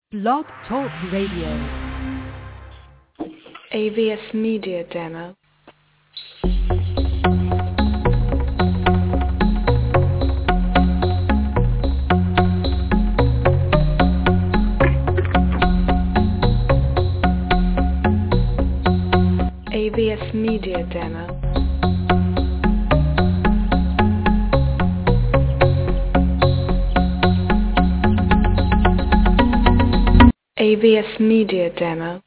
Blog Talk Radio. AVS Media Demo. AVS Media Demo. AVS Media Demo.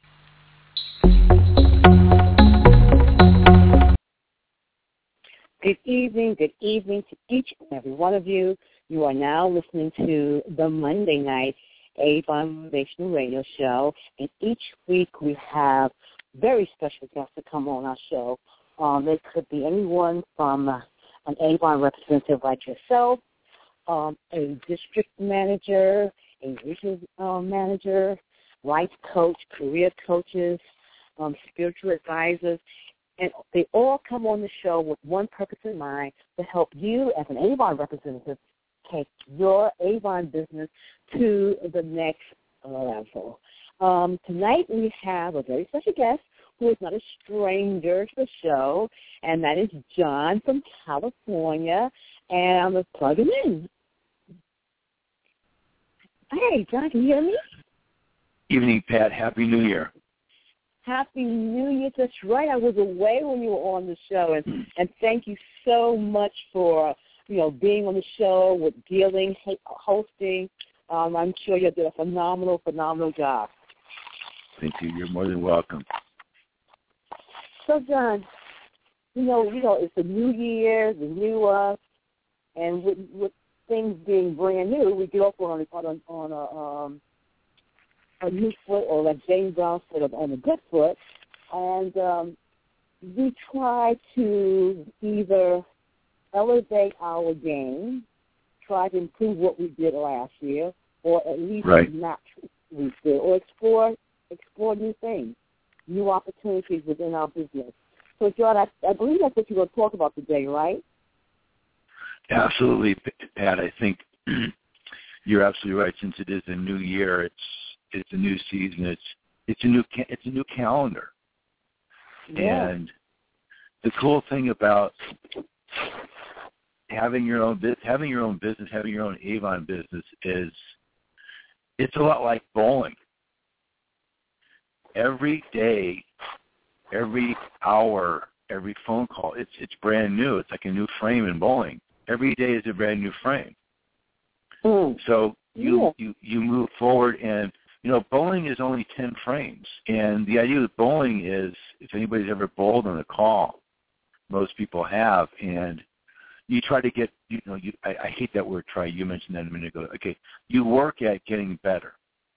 Good evening to each and every one of you. You are now listening to the Monday night Avon Motivational Radio Show, and each week we have very special guests to come on our show. It could be anyone from an Avon representative like yourself, a district manager, a regional manager, life coach, career coaches, spiritual advisors, and they all come on the show with one purpose in mind: to help you as an Avon representative take your Avon business to the next level. Tonight we have a very special guest who is not a stranger to the show, and that is John from California, and I'm going to plug him in. Hey, John, can you hear me? Evening, Pat. Happy New Year. Happy New Year. That's right. I was away when you were on the show, and thank you so much for, being on the show, with dealing, hosting. I'm sure you did a phenomenal job. Thank you. You're more than welcome. So, John, it's the new year, the new us, and with things being brand new, we get off on a new foot, or like James Brown said, on a good foot, and we try to either elevate our game, try to improve what we did last year, or at least not we did, or explore new things, new opportunities within our business. So, John, I believe that's what you're going to talk about today, right? Absolutely, Pat. I think you're absolutely right. Since it is a new year, it's a new season. It's a new calendar. Yeah. And the cool thing about having your own business, having your own Avon business is it's a lot like bowling. Every day, every hour, every phone call, it's brand new. It's like a new frame in bowling. Every day is a brand new frame. So you move forward, and bowling is only 10 frames. And the idea with bowling is, if anybody's ever bowled on a call, most people have, and you try to get, I hate that word try. You mentioned that a minute ago. Okay, you work at getting better.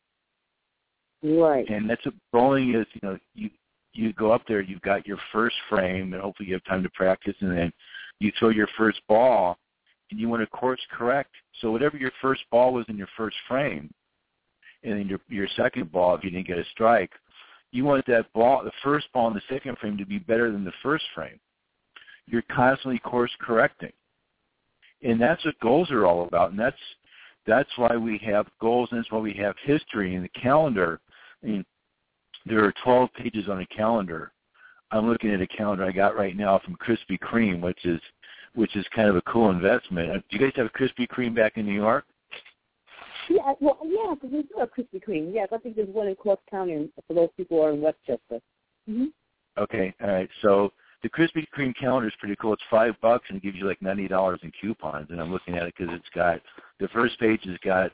Right. And that's what bowling is. You go up there, you've got your first frame, and hopefully you have time to practice, and then you throw your first ball, and you want to course correct. So whatever your first ball was in your first frame, and then your second ball, if you didn't get a strike, you want that ball, the first ball in the second frame, to be better than the first frame. You're constantly course correcting. And that's what goals are all about, and that's why we have goals, and that's why we have history in the calendar. I mean, there are 12 pages on a calendar. I'm looking at a calendar I got right now from Krispy Kreme, which is kind of a cool investment. Do you guys have Krispy Kreme back in New York? Yeah, because we do have Krispy Kreme. Yes, I think there's one in Clark County for those people who are in Westchester. Mm-hmm. Okay, all right. So the Krispy Kreme calendar is pretty cool. It's $5, and it gives you like $90 in coupons. And I'm looking at it because it's got, the first page has got,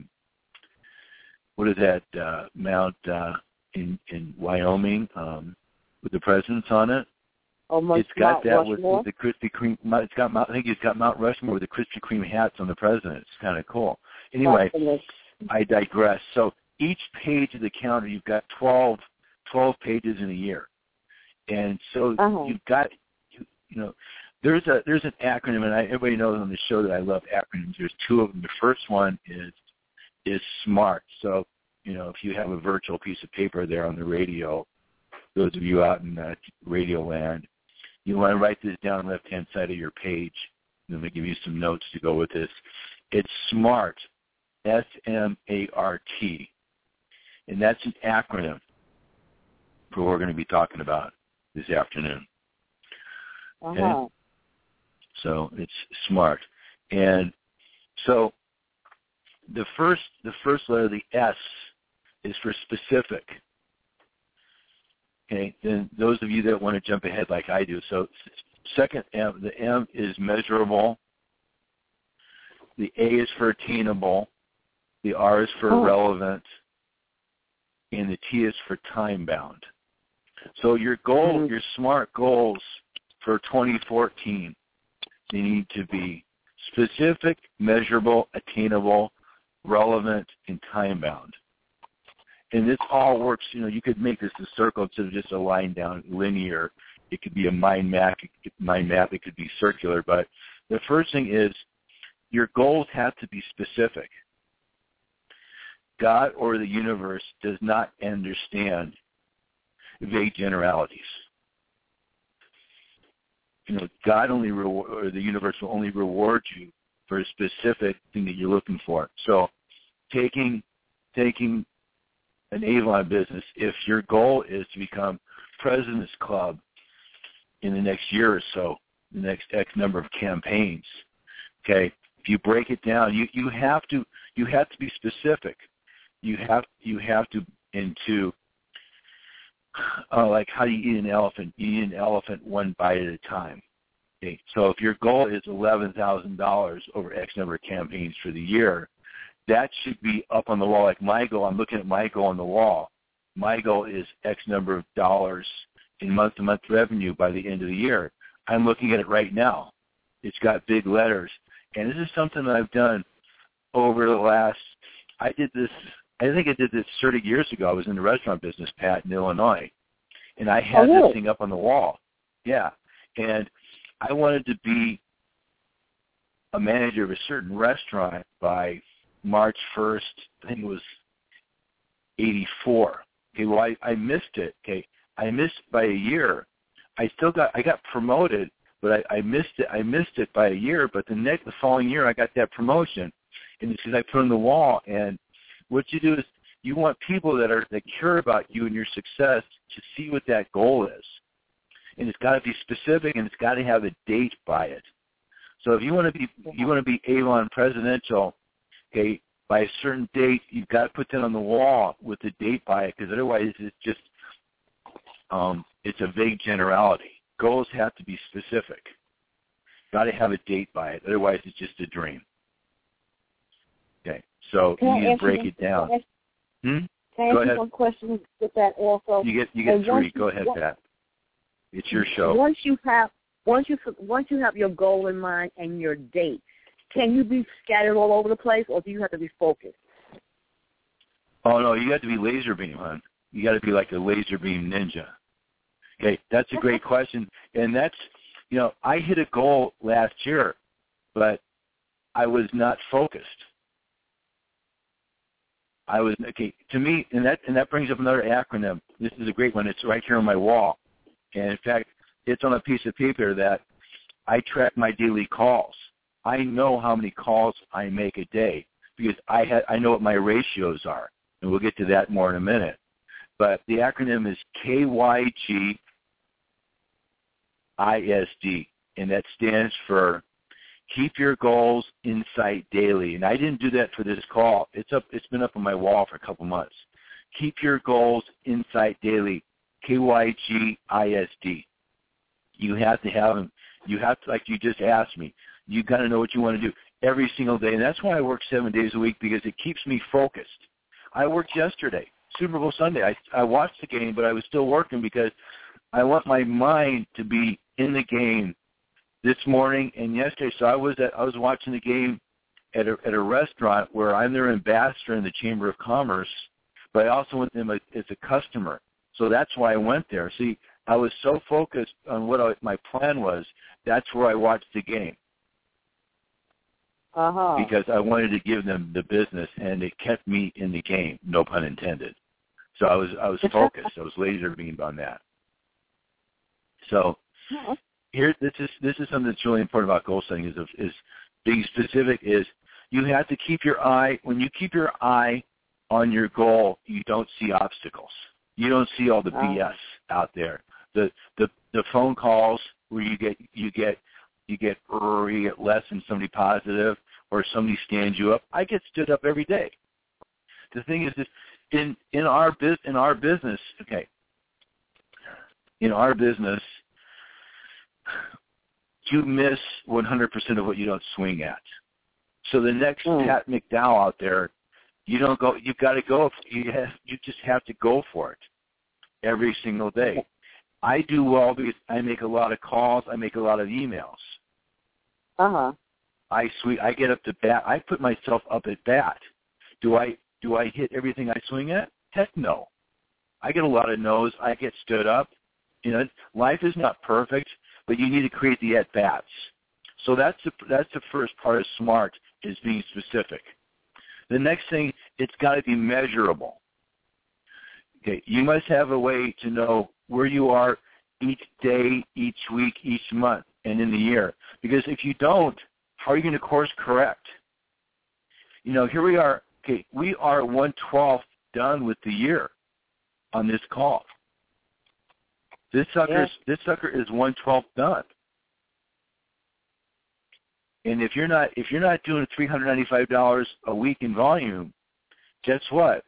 what is that, Mount in Wyoming with the presidents on it. It's got that with the Krispy Kreme. I think it's got Mount Rushmore with the Krispy Kreme hats on the president. It's kind of cool. Anyway, I digress. So each page of the calendar, you've got 12 pages in a year, and so you've got, there's an acronym, and everybody knows on the show that I love acronyms. There's two of them. The first one is SMART. So if you have a virtual piece of paper there on the radio, those of you out in radio land, you want to write this down on the left-hand side of your page. I'm going to give you some notes to go with this. It's SMART, S-M-A-R-T. And that's an acronym for what we're going to be talking about this afternoon. Okay? So it's SMART. And so the first letter, the S, is for specific. Okay, then those of you that want to jump ahead like I do. So second M, the M is measurable. The A is for attainable. The R is for relevant. And the T is for time-bound. So your goal, your SMART goals for 2014, they need to be specific, measurable, attainable, relevant, and time-bound. And this all works, you could make this a circle instead of just a line down, linear. It could be a mind map. It could be circular. But the first thing is your goals have to be specific. God or the universe does not understand vague generalities. God or the universe will only reward you for a specific thing that you're looking for. So taking an Avon business, if your goal is to become President's Club in the next year or so, the next X number of campaigns, okay, if you break it down, you have to be specific. You have to into like how do you eat an elephant? You eat an elephant one bite at a time. Okay, so if your goal is $11,000 over X number of campaigns for the year, that should be up on the wall. Like my goal, I'm looking at my goal on the wall. My goal is X number of dollars in month-to-month revenue by the end of the year. I'm looking at it right now. It's got big letters. And this is something that I've done over the last, I think I did this 30 years ago. I was in the restaurant business, Pat, in Illinois. And I had this thing up on the wall. Yeah. And I wanted to be a manager of a certain restaurant by March 1st, I think it was 84. Okay, well, I missed it. Okay, I missed by a year. I got promoted, but I missed it. I missed it by a year. But the following year, I got that promotion, and it's because I put on the wall. And what you do is you want people that care about you and your success to see what that goal is, and it's got to be specific, and it's got to have a date by it. So if you want to be Avon Presidential, okay, by a certain date, you've got to put that on the wall with the date by it, because otherwise it's just it's a vague generality. Goals have to be specific. Got to have a date by it, otherwise it's just a dream. Okay, so you need to break it down. Can I ask you one question with that also? You get three. Go ahead, Pat. It's your show. Once you have your goal in mind and your date, can you be scattered all over the place, or do you have to be focused? Oh, no, you have to be laser beam, hon. You got to be like a laser beam ninja. Okay, that's a great question. And that's, I hit a goal last year, but I was not focused. To me, and that brings up another acronym. This is a great one. It's right here on my wall. And, in fact, it's on a piece of paper that I track my daily calls. I know how many calls I make a day because I know what my ratios are, and we'll get to that more in a minute. But the acronym is KYGISD, and that stands for Keep Your Goals in Sight Daily. And I didn't do that for this call. It's been up on my wall for a couple months. Keep Your Goals in Sight Daily, KYGISD. You have to have them. You have to, like you just asked me, you got to know what you want to do every single day. And that's why I work 7 days a week, because it keeps me focused. I worked yesterday, Super Bowl Sunday. I watched the game, but I was still working because I want my mind to be in the game this morning and yesterday. So I was watching the game at a restaurant where I'm their ambassador in the Chamber of Commerce, but I also went them as a customer. So that's why I went there. See, I was so focused on what my plan was. That's where I watched the game. Because I wanted to give them the business, and it kept me in the game. No pun intended. So I was focused. I was laser beamed on that. So here, this is something that's really important about goal setting is being specific. Is you have to keep your eye, when you keep your eye on your goal, you don't see obstacles. You don't see all the BS out there. The phone calls where you get less than somebody positive or somebody stands you up. I get stood up every day. The thing is, in our business, okay. In our business, you miss 100% of what you don't swing at. So the next Pat McDowell out there, you don't go. You've got to go. You just have to go for it every single day. I do well because I make a lot of calls. I make a lot of emails. I get up to bat. I put myself up at bat. Do I hit everything I swing at? Heck no. I get a lot of no's. I get stood up. Life is not perfect, but you need to create the at bats. So that's the first part of SMART, is being specific. The next thing, it's got to be measurable. Okay, you must have a way to know where you are each day, each week, each month, and in the year. Because if you don't, how are you going to course correct? Here we are. Okay, we are 1/12 done with the year on this call. This sucker is 1/12 done. And if you're not doing $395 a week in volume, guess what?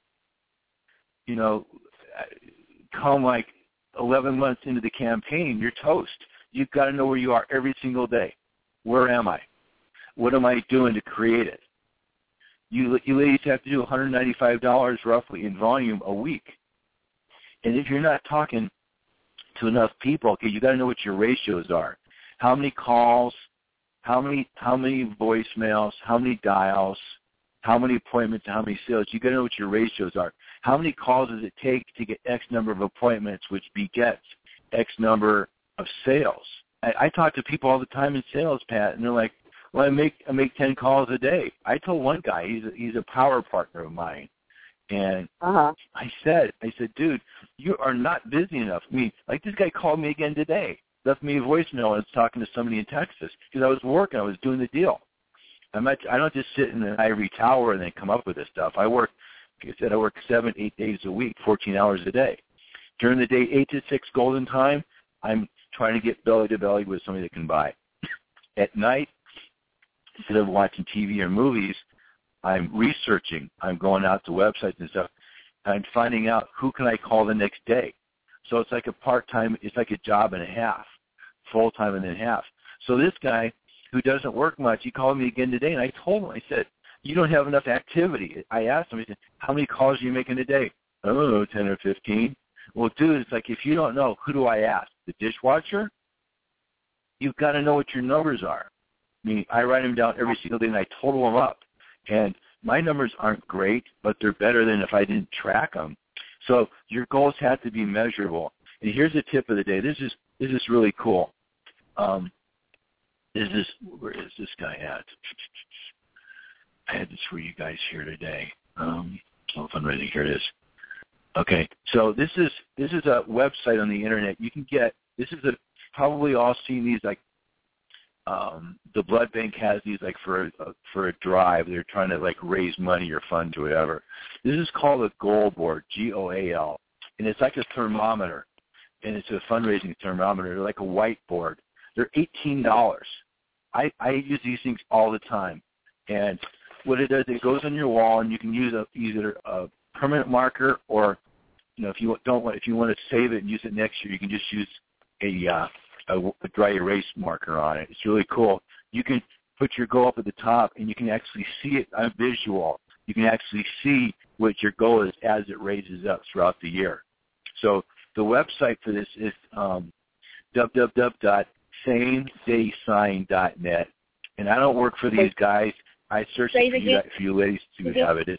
Come like 11 months into the campaign, you're toast. You've got to know where you are every single day. Where am I? What am I doing to create it? You ladies have to do $195 roughly in volume a week. And if you're not talking to enough people, okay, you got to know what your ratios are. How many calls? How many voicemails? How many dials? How many appointments? How many sales? You got to know what your ratios are. How many calls does it take to get X number of appointments, which begets X number of sales? I talk to people all the time in sales, Pat, and they're like, "Well, I make 10 calls a day." I told one guy, he's a power partner of mine, and I said, "Dude, you are not busy enough." I mean, like this guy called me again today, left me a voicemail. I was talking to somebody in Texas because I was working. I was doing the deal. I don't just sit in an ivory tower and then come up with this stuff. I work 7-8 days a week, 14 hours a day. During the day, 8 to 6 golden time, I'm trying to get belly to belly with somebody that can buy. At night, instead of watching TV or movies, I'm researching. I'm going out to websites and stuff. I'm finding out who can I call the next day. So it's like a part-time, it's like a job and a half, full-time and then half. So this guy who doesn't work much, he called me again today, and I told him, I said, "You don't have enough activity." I asked him, I said, "How many calls are you making a day?" "I don't know, 10 or 15. Well, dude, it's like if you don't know, who do I ask? The dishwasher? You've got to know what your numbers are. I mean, I write them down every single day, and I total them up. And my numbers aren't great, but they're better than if I didn't track them. So your goals have to be measurable. And here's the tip of the day. This is really cool. Where is this guy at? I had this for you guys here today. If I'm ready, here it is. Okay, so this is a website on the internet. You can get probably all seen these, like the blood bank has these like for a drive. They're trying to like raise money or funds or whatever. This is called a goal board, GOAL, and it's like a thermometer, and it's a fundraising thermometer. They're like a whiteboard. They're $18. I use these things all the time, and what it does, it goes on your wall, and you can use either a permanent marker or, if you want to save it and use it next year, you can just use a dry erase marker on it. It's really cool. You can put your goal up at the top, and you can actually see it on visual. You can actually see what your goal is as it raises up throughout the year. So the website for this is www.samedaysign.net. And I don't work for these guys. I searched for you ladies to have it. It's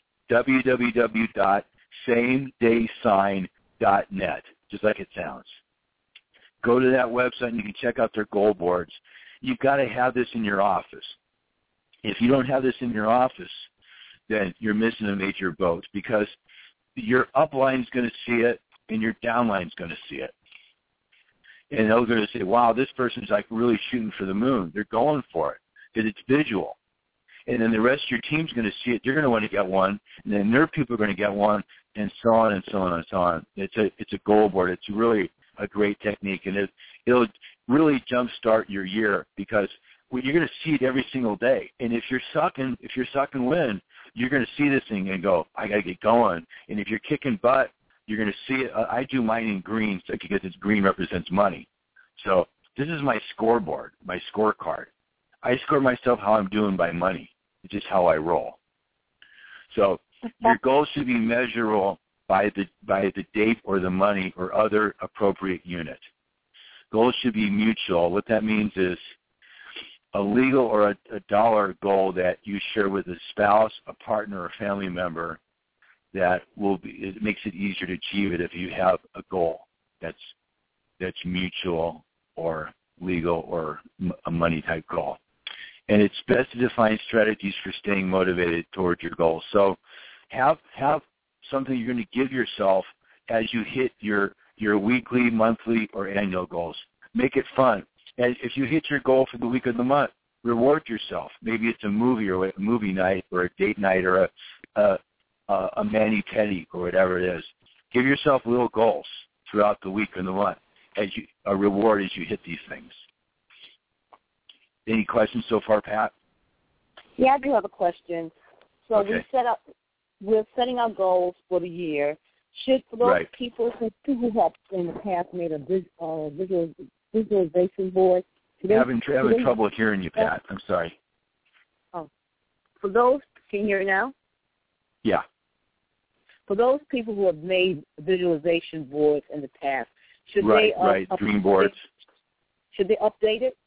www.samedaysign.net, just like it sounds. Go to that website and you can check out their goal boards. You've got to have this in your office. If you don't have this in your office, then you're missing a major boat, because your upline is going to see it and your downline is going to see it. And they're going to say, wow, this person's like really shooting for the moon. They're going for it because it's visual. and then the rest of your team's going to see it. They're going to want to get one, and then their people are going to get one, and so on and so on and so on. It's a goal board. It's really a great technique, and it'll really jumpstart your year because you're going to see it every single day. And if you're sucking wind, you're going to see this thing and go, I got to get going. And if you're kicking butt, you're going to see it. I do mine in green because it's green represents money. So this is my scoreboard, my scorecard. I score myself how I'm doing by money. It's just how I roll. So your goals should be measurable by the date or the money or other appropriate unit. Goals should be mutual. What that means is a legal or a dollar goal that you share with a spouse, a partner, or family member it makes it easier to achieve it if you have a goal that's mutual or legal or a money type goal. And it's best to define strategies for staying motivated towards your goals. So have something you're going to give yourself as you hit your weekly, monthly, or annual goals. Make it fun. And if you hit your goal for the week of the month, reward yourself. Maybe it's a movie or a movie night or a date night or a mani-pedi or whatever it is. Give yourself little goals throughout the week and the month as a reward as you hit these things. Any questions so far, Pat? Yeah, I do have a question. So okay. We're setting our goals for the year. Should for those people who have in the past made a visualization board? Having trouble hearing you, Pat. I'm sorry. Oh, for those, can you hear me now? Yeah. For those people who have made visualization boards in the past, should they dream boards? Should they update it?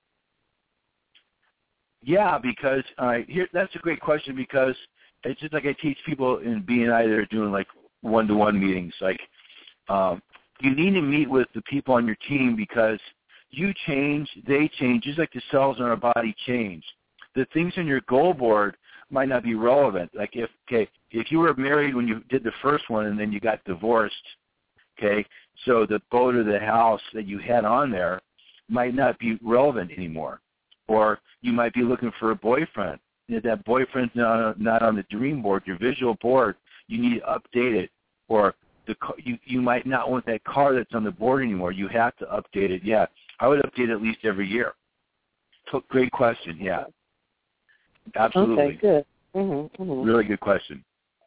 Yeah, because that's a great question because it's just like I teach people in BNI that are doing like one-to-one meetings. Like you need to meet with the people on your team because you change, they change, just like the cells in our body change. The things on your goal board might not be relevant. Like if you were married when you did the first one and then you got divorced, okay, so the boat or the house that you had on there might not be relevant anymore. Or you might be looking for a boyfriend. If that boyfriend's not on the dream board, your visual board, you need to update it. Or you might not want that car that's on the board anymore. You have to update it. Yeah, I would update it at least every year. So, great question. Yeah, absolutely. Okay, good. Mm-hmm. Really good question.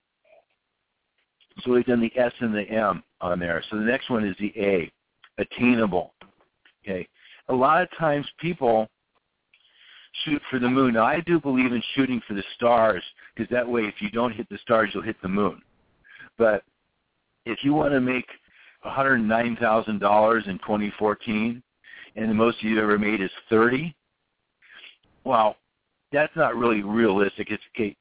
So we've done the S and the M on there. So the next one is the A, attainable. Okay, a lot of times people shoot for the moon. Now, I do believe in shooting for the stars because that way if you don't hit the stars, you'll hit the moon. But if you want to make $109,000 in 2014 and the most you ever made is 30, well, that's not really realistic. It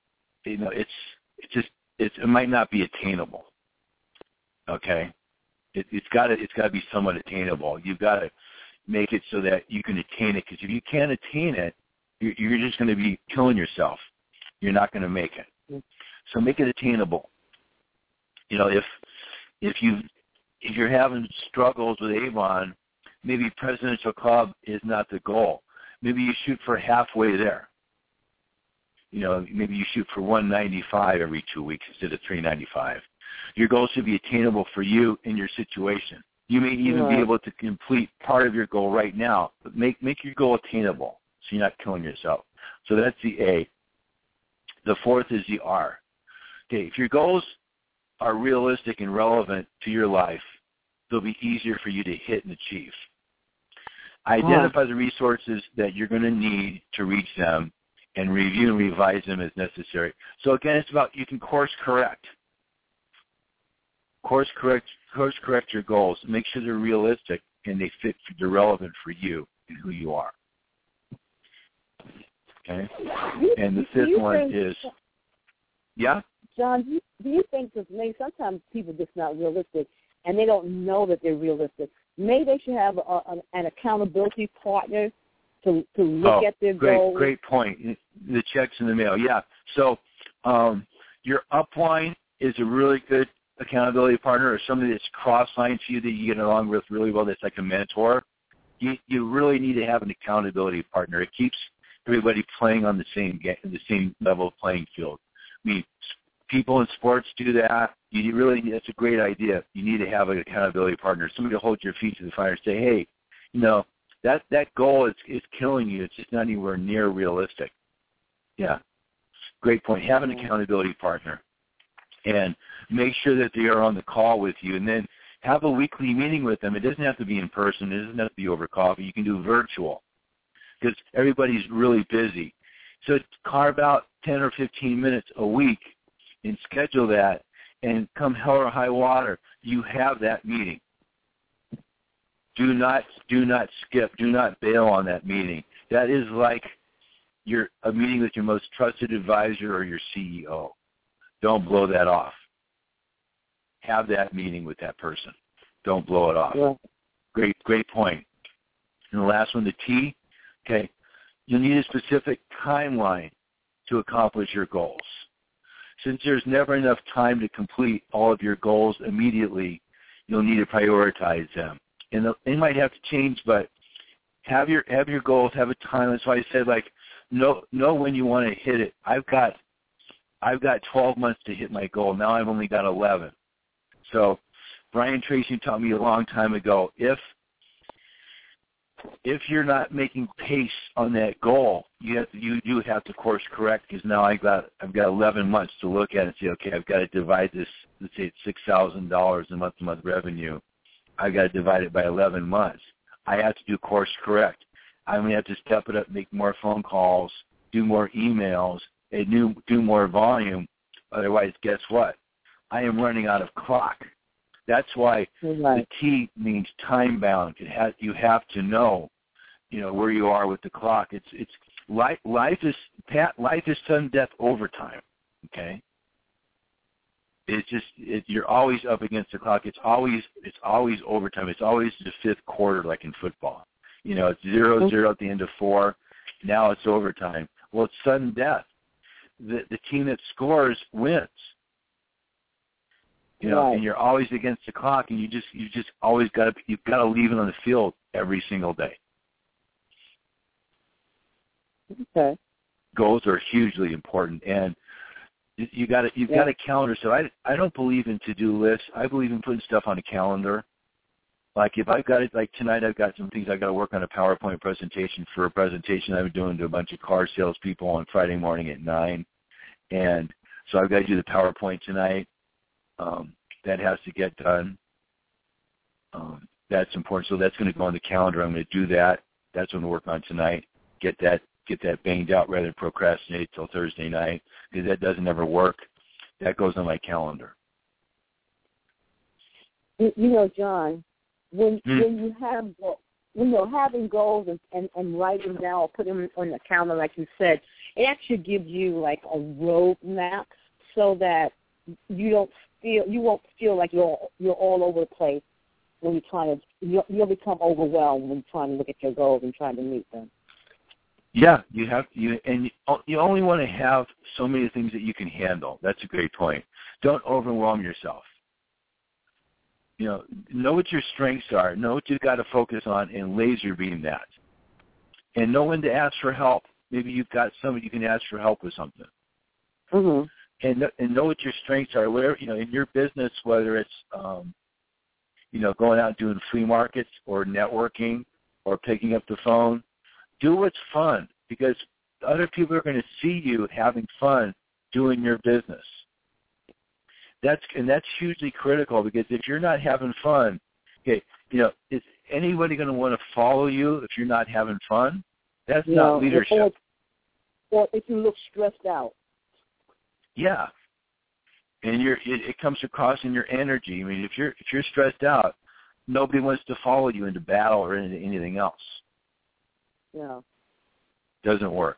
might not be attainable. Okay? It's got to be somewhat attainable. You've got to make it so that you can attain it because if you can't attain it, you're just going to be killing yourself. You're not going to make it. So make it attainable. You know, if you're having struggles with Avon, maybe Presidential Club is not the goal. Maybe you shoot for halfway there. You know, maybe you shoot for 195 every 2 weeks instead of 395. Your goal should be attainable for you in your situation. You may even be able to complete part of your goal right now, but make your goal attainable so you're not killing yourself. So that's the A. The fourth is the R. Okay, if your goals are realistic and relevant to your life, they'll be easier for you to hit and achieve. Identify the resources that you're going to need to reach them and review and revise them as necessary. So again, it's about you can course correct. Course correct your goals. Make sure they're realistic and they're relevant for you and who you are. Okay? And the fifth one is, yeah? John, do you think that maybe sometimes people just not realistic and they don't know that they're realistic? Maybe they should have an accountability partner to look at their goals. Great point. The checks in the mail, yeah. So your upline is a really good accountability partner or somebody that's cross-line to you that you get along with really well that's like a mentor. You really need to have an accountability partner. It keeps everybody playing on the same level of playing field. I mean, people in sports do that. That's a great idea. You need to have an accountability partner, somebody to hold your feet to the fire and say, hey, that goal is killing you. It's just not anywhere near realistic. Yeah, great point. Have an accountability partner and make sure that they are on the call with you, and then have a weekly meeting with them. It doesn't have to be in person. It doesn't have to be over coffee. You can do virtual because everybody's really busy. So carve out 10 or 15 minutes a week and schedule that, and come hell or high water, you have that meeting. Do not skip. Do not bail on that meeting. That is like a meeting with your most trusted advisor or your CEO. Don't blow that off. Have that meeting with that person. Don't blow it off. Yeah. Great point. And the last one, the T, okay, you'll need a specific timeline to accomplish your goals. Since there's never enough time to complete all of your goals immediately, you'll need to prioritize them. And they might have to change, but have your goals, have a time. That's why I said, know when you want to hit it. I've got 12 months to hit my goal. Now I've only got 11. So Brian Tracy taught me a long time ago, if you're not making pace on that goal, you do have to course correct, because now I've got 11 months to look at it and say, okay, I've got to divide this. Let's say it's $6,000 in month-to-month revenue. I've got to divide it by 11 months. I have to do course correct. I'm going to have to step it up, make more phone calls, do more emails, and do more volume. Otherwise, guess what? I am running out of clock. That's why the T means time bound. You have to know, where you are with the clock. It's life is sudden death overtime. Okay. It's just you're always up against the clock. It's always overtime. It's always the fifth quarter, like in football. It's 0-0 at the end of 4. Now it's overtime. Well, it's sudden death. The team that scores wins. And you're always against the clock, and you just always you've got to leave it on the field every single day. Okay. Goals are hugely important, and you've got a calendar. So I don't believe in to-do lists. I believe in putting stuff on a calendar. Like if I've got it, like tonight, I've got some things I got to work on a PowerPoint presentation for a presentation I'm doing to a bunch of car salespeople on Friday morning at 9, and so I've got to do the PowerPoint tonight. That has to get done. That's important. So that's going to go on the calendar. I'm going to do that. That's what I'm going to work on tonight. Get that banged out rather than procrastinate till Thursday night, because that doesn't ever work. That goes on my calendar. John, when you're having goals and writing them down or putting them on the calendar, like you said, it actually gives you like a roadmap so that you won't feel like you're all over the place when you're trying to. You'll become overwhelmed when you're trying to look at your goals and trying to meet them. Yeah, you only want to have so many things that you can handle. That's a great point. Don't overwhelm yourself. Know what your strengths are. Know what you've got to focus on, and laser beam that. And know when to ask for help. Maybe you've got somebody you can ask for help with something. Mm-hmm. And know what your strengths are. Where in your business, whether it's going out and doing flea markets or networking or picking up the phone, do what's fun, because other people are going to see you having fun doing your business. That's hugely critical, because if you're not having fun, is anybody going to want to follow you if you're not having fun? That's not leadership. Or if you look stressed out. Yeah, and it comes across in your energy. I mean, if you're stressed out, nobody wants to follow you into battle or into anything else. Yeah, doesn't work.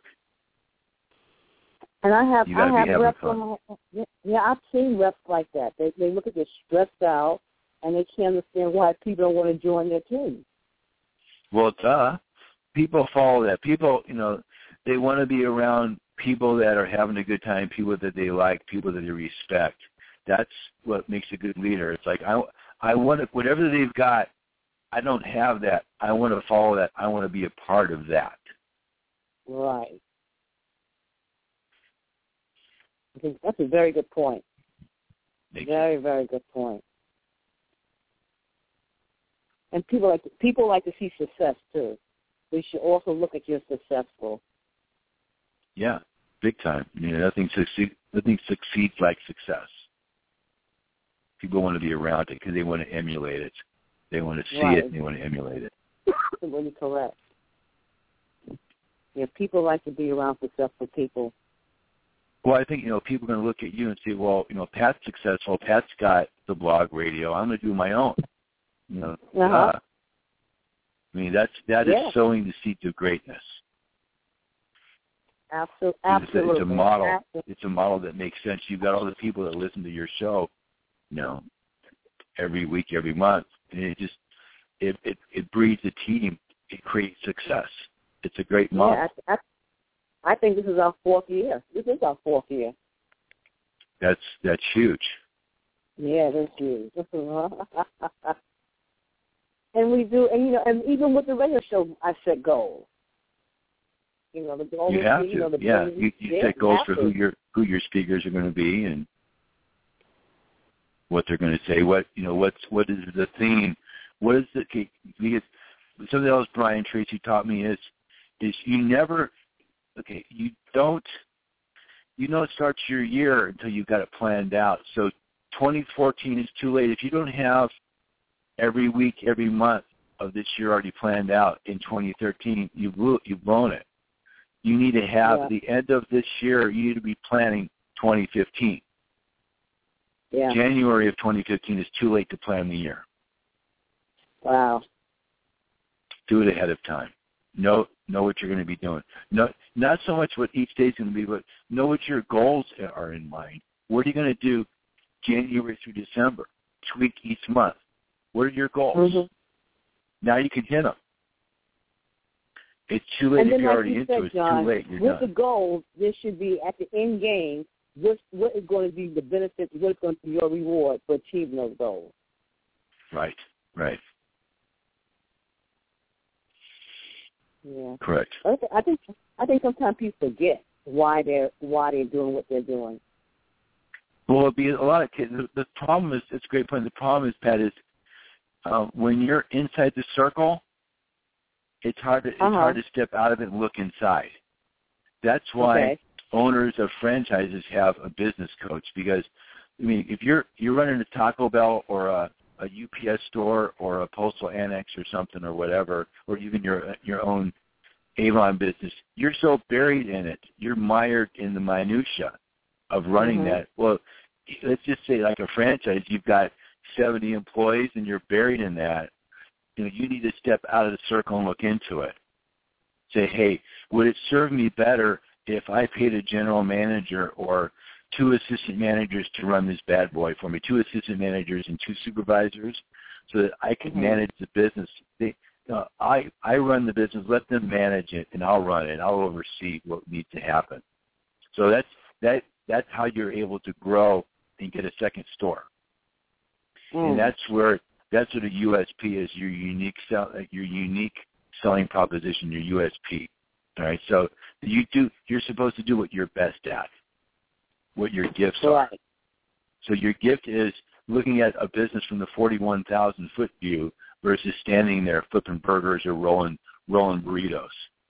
And I have reps. I've seen reps like that. They look at this stressed out, and they can't understand why people don't want to join their team. Well, people follow that. People, they want to be around people that are having a good time, people that they like, people that they respect. That's what makes a good leader. It's like I want to, whatever they've got, I don't have that. I want to follow that. I want to be a part of that. Right. I think that's a very good point. Very, very good point. And people like to see success too. We should also look at your successful. Yeah, big time. Nothing succeeds like success. People want to be around it because they want to emulate it. They want to see it and they want to emulate it. Well, you're correct. Yeah, people like to be around successful people. Well, I think, people are going to look at you and say, well, Pat's successful. Pat's got the blog radio. I'm going to do my own. I mean, that is sowing the seeds of greatness. Absolutely. It's a model. Absolutely. It's a model that makes sense. You've got all the people that listen to your show, every week, every month, and it breeds a team. It creates success. It's a great model. Yeah, I think this is our 4th year. This is our 4th year. That's huge. Yeah, that's huge. And we do, and even with the radio show, I set goals. The goal. You have to. You set goals for who your speakers are going to be and what they're going to say. What is the theme? What is the because something else Brian Tracy taught me is you never. Okay, you don't start your year until you've got it planned out. So 2014 is too late. If you don't have every week, every month of this year already planned out in 2013, you've blown it. You need to have the end of this year, you need to be planning 2015. Yeah. January of 2015 is too late to plan the year. Wow. Do it ahead of time. Know what you're going to be doing. Not so much what each day is going to be, but know what your goals are in mind. What are you going to do January through December? Tweak each month. What are your goals? Mm-hmm. Now you can hit them. It's too late if you're already into it. It's too late. You're with done. The goals, this should be at the end game. What is going to be the benefits? What is going to be your reward for achieving those goals? Right. Yeah. Correct. I think sometimes people forget why they're doing what they're doing. Well, it'll be a lot of kids. The problem is, it's a great point. The problem is, Pat, is when you're inside the circle, it's hard to step out of it and look inside. That's why owners of franchises have a business coach, because if you're running a Taco Bell or a UPS store or a postal annex or something or whatever, or even your own Avon business, you're so buried in it. You're mired in the minutia of running that. Well, let's just say like a franchise, you've got 70 employees and you're buried in that. You need to step out of the circle and look into it. Say, hey, would it serve me better if I paid a general manager or 2 assistant managers to run this bad boy for me, 2 assistant managers and 2 supervisors, so that I can manage the business? I run the business, let them manage it, and I'll run it. I'll oversee what needs to happen. So that's how you're able to grow and get a second store. And that's what a USP is, your unique selling proposition, your USP. All right, so you're supposed to do what you're best at, what your gifts are. So your gift is looking at a business from the 41,000-foot view versus standing there flipping burgers or rolling burritos.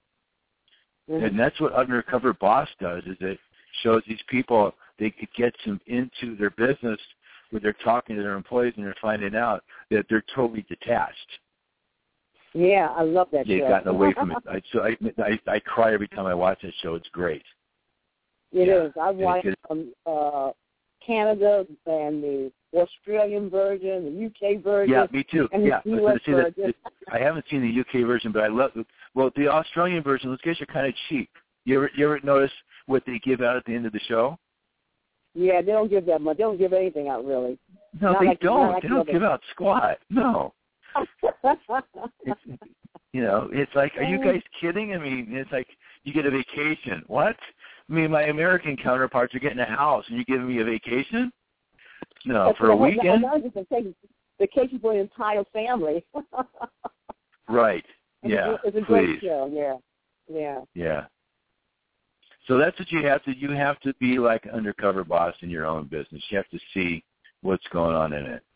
And that's what Undercover Boss does, is it shows these people they could get them into their business where they're talking to their employees and they're finding out that they're totally detached. Yeah, I love that show. They've gotten away from it. I cry every time I watch that show. It's great. It is. I watched Canada and the Australian version, the UK version. Yeah, me too. And the US version. I haven't seen the UK version, but I love it. Well, the Australian version, those guys are kind of cheap. You ever notice what they give out at the end of the show? Yeah, they don't give that much. They don't give anything out, really. No, they don't. They don't give out squat. No. It's like, are you guys kidding? It's like you get a vacation. What? My American counterparts are getting a house, and you're giving me a vacation? No, for a weekend? Just a vacation for the entire family. Right. Yeah. It's a great show. Yeah. Yeah. So that's what you have to. You have to be like an undercover boss in your own business. You have to see what's going on in it.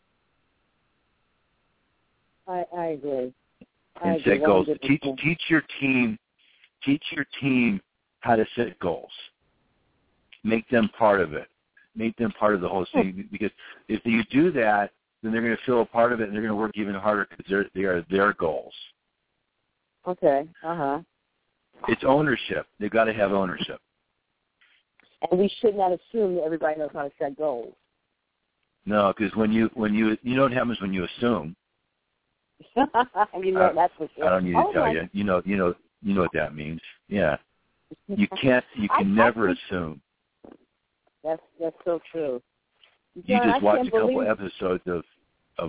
I agree. And set goals. Teach your team how to set goals. Make them part of it. Make them part of the whole thing. Because if you do that, then they're going to feel a part of it, and they're going to work even harder because they are their goals. Okay. It's ownership. They've got to have ownership. And we should not assume that everybody knows how to set goals. No, because when you know what happens when you assume. That's for sure. I don't need to tell you. You know what that means. Yeah. You can never assume. That's so true. You just watch a couple episodes of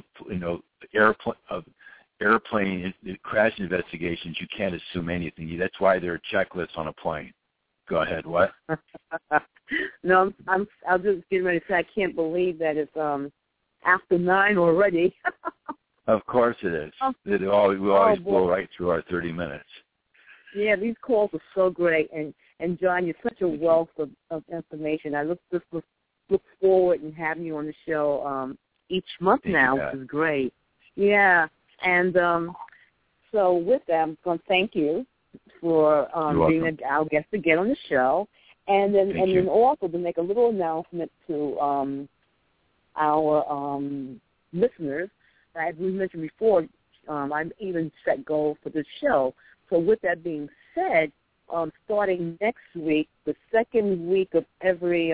airplane crash investigations. You can't assume anything. That's why there are checklists on a plane. Go ahead. What? No, I'll just get ready to say I can't believe that it's after 9 already. Of course it is. We always blow right through our 30 minutes. Yeah, these calls are so great, and John, you're such a wealth of information. I look forward and having you on the show each month now, which is great. Yeah, and so with that, I'm going to thank you for being our guest again on the show, and then also to make a little announcement to our listeners. As we mentioned before, I've even set goals for this show. So with that being said, starting next week, the second week of every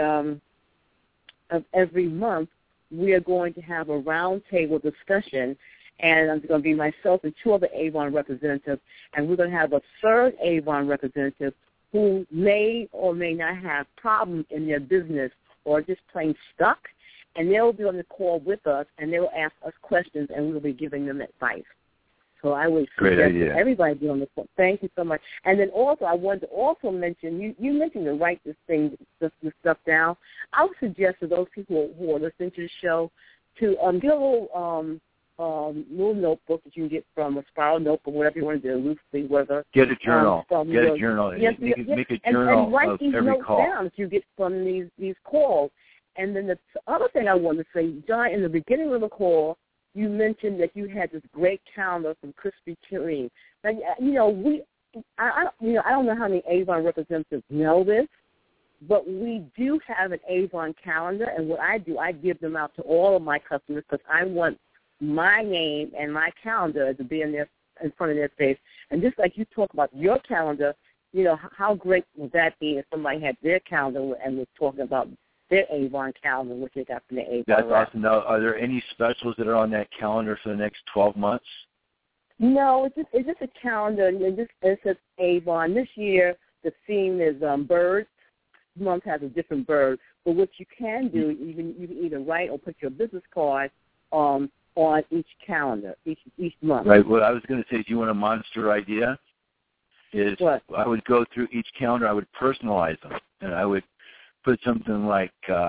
month, we are going to have a roundtable discussion, and it's going to be myself and 2 other Avon representatives, and we're going to have a third Avon representative who may or may not have problems in their business or just plain stuck, and they'll be on the call with us, and they will ask us questions, and we'll be giving them advice. So I would suggest that everybody be on the phone. Thank you so much. And then also, I wanted to also mention, you mentioned to write this stuff down. I would suggest to those people who are listening to the show to get a little notebook that you can get from a spiral notebook, whatever you want to do, loosely, whether. Get a journal. Get a journal. Yes, make a journal and write of these every notes call. down that you get from these calls. And then the other thing I wanted to say, John, in the beginning of the call, you mentioned that you had this great calendar from Krispy Kreme. Now, I don't know how many Avon representatives know this, but we do have an Avon calendar, and what I do, I give them out to all of my customers because I want my name and my calendar to be in front of their face. And just like you talk about your calendar, how great would that be if somebody had their calendar and was talking about their Avon calendar, which they got from the Avon. That's awesome. Now, are there any specials that are on that calendar for the next 12 months? No, it's just a calendar, and it says Avon. This year, the theme is birds. This month has a different bird. But what you can do, you can either write or put your business card on each calendar, each month. Right. What I was going to say, do you want a monster idea? Is what? I would go through each calendar. I would personalize them, and I would put something like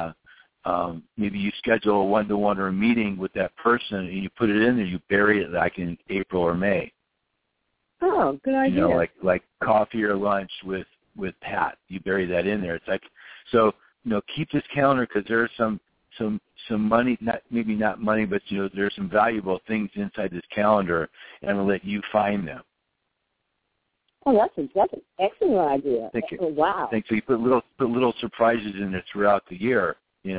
maybe you schedule a one-to-one or a meeting with that person, and you put it in there. You bury it like in April or May. Oh, good idea. Like coffee or lunch with Pat. You bury that in there. It's like keep this calendar because there are some money, maybe not money, but there's some valuable things inside this calendar, and I'm gonna let you find them. Oh, that's an excellent idea. Thank you. Oh, wow. Thanks. So you put little surprises in there throughout the year.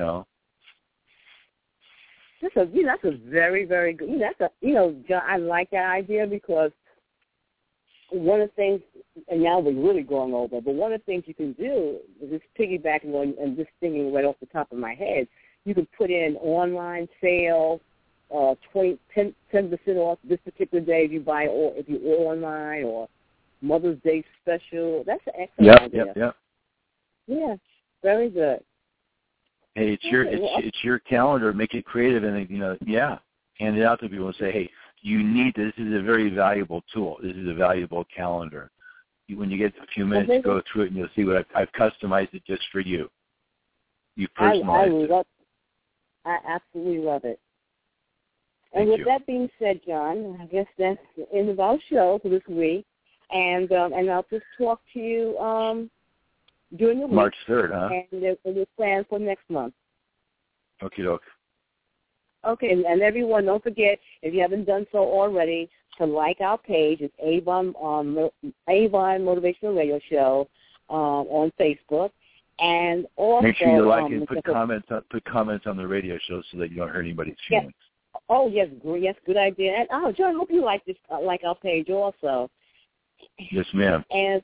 That's a very, very good. John, I like that idea because one of the things, and now we're really going over, but one of the things you can do is just piggybacking on and just thinking right off the top of my head, you can put in online sale, 10% off this particular day if you buy or if you order online, or Mother's Day special. That's an excellent idea. Yep. Yeah, very good. Hey, it's your calendar. Make it creative, and hand it out to people and say, hey, you need this. This is a very valuable tool. This is a valuable calendar. When you get a few minutes, go through it, and you'll see what I've customized it just for you. You personalized it. I absolutely love it. And with that being said, John, I guess that's the end of our show for this week. And I'll just talk to you during the week. March 3rd, huh? And we'll plan for next month. Okie doke. Okay, and everyone, don't forget, if you haven't done so already, to like our page. It's Avon Motivational Radio Show on Facebook. And also, make sure you like and put comments on the radio show so that you don't hurt anybody's feelings. Yes. Oh, yes, good idea. And John, hope you like this, like our page also. Yes, ma'am. And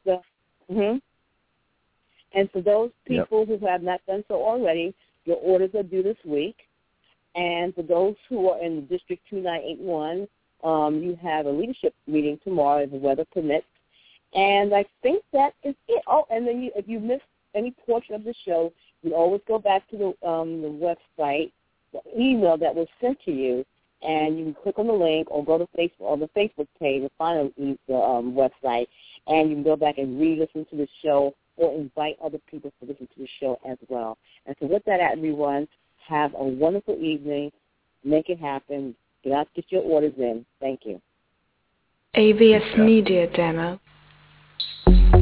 and for those people who have not done so already, your orders are due this week. And for those who are in District 2981, you have a leadership meeting tomorrow if the weather permits. And I think that is it. Oh, and then if you missed any portion of the show, you always go back to the website, the email that was sent to you, and you can click on the link or go to Facebook or the Facebook page and find the website, and you can go back and re-listen to the show or invite other people to listen to the show as well. And so with that, everyone, have a wonderful evening. Make it happen. Get your orders in. Thank you. AVS Media Demo.